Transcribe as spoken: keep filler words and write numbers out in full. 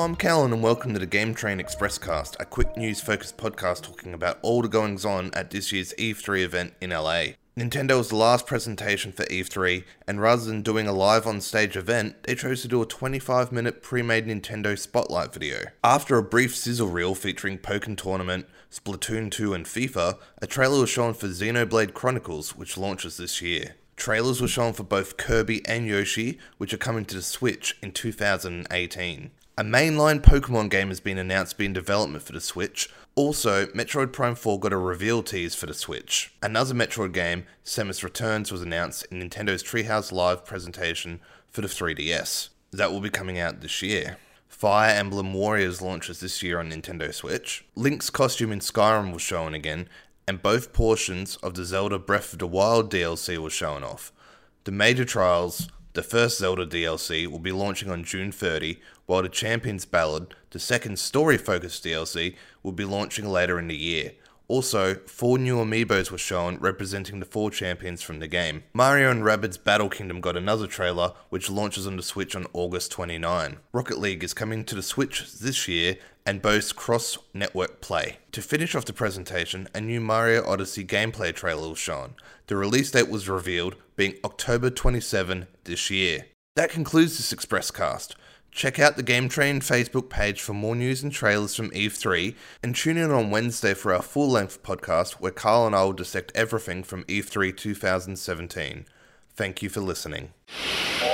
I'm Callan and welcome to the Game Train Expresscast, a quick news focused podcast talking about all the goings on at this year's E three event in L A. Nintendo was the last presentation for E three, and rather than doing a live on stage event, they chose to do a twenty-five minute pre-made Nintendo Spotlight video. After a brief sizzle reel featuring Pokken Tournament, Splatoon two and FIFA, a trailer was shown for Xenoblade Chronicles, which launches this year. Trailers were shown for both Kirby and Yoshi, which are coming to the Switch in two thousand eighteen. A mainline Pokemon game has been announced to be in development for the Switch. Also, Metroid Prime four got a reveal tease for the Switch. Another Metroid game, Samus Returns, was announced in Nintendo's Treehouse Live presentation for the three D S. That will be coming out this year. Fire Emblem Warriors launches this year on Nintendo Switch. Link's costume in Skyrim was shown again, and both portions of the Zelda Breath of the Wild D L C were shown off. The Major Trials, the first Zelda D L C, will be launching on June thirtieth, while the Champion's Ballad, the second story-focused D L C, will be launching later in the year. Also, four new amiibos were shown representing the four champions from the game. Mario and Rabbids Battle Kingdom got another trailer, which launches on the Switch on August twenty-ninth. Rocket League is coming to the Switch this year and boasts cross-network play. To finish off the presentation, a new Mario Odyssey gameplay trailer was shown. The release date was revealed, being October twenty-seventh this year. That concludes this Expresscast. Check out the Game Train Facebook page for more news and trailers from E three, and tune in on Wednesday for our full-length podcast where Carl and I will dissect everything from E three two thousand seventeen. Thank you for listening.